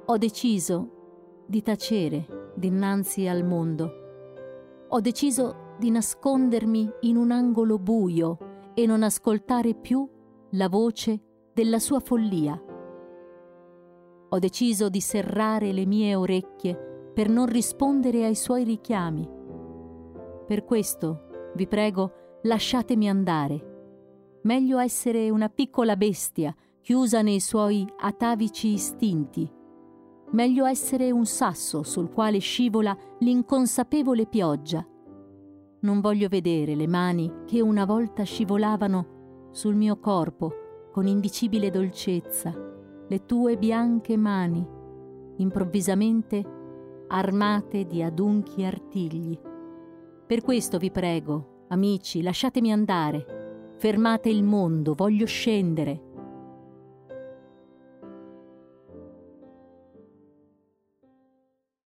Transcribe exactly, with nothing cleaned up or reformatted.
Ho deciso di tacere dinanzi al mondo. Ho deciso di nascondermi in un angolo buio e non ascoltare più la voce della sua follia. Ho deciso di serrare le mie orecchie per non rispondere ai suoi richiami. Per questo, vi prego, lasciatemi andare. Meglio essere una piccola bestia chiusa nei suoi atavici istinti. Meglio essere un sasso sul quale scivola l'inconsapevole pioggia. Non voglio vedere le mani che una volta scivolavano sul mio corpo con indicibile dolcezza, le tue bianche mani, improvvisamente armate di adunchi artigli. Per questo vi prego, amici, lasciatemi andare. Fermate il mondo, voglio scendere.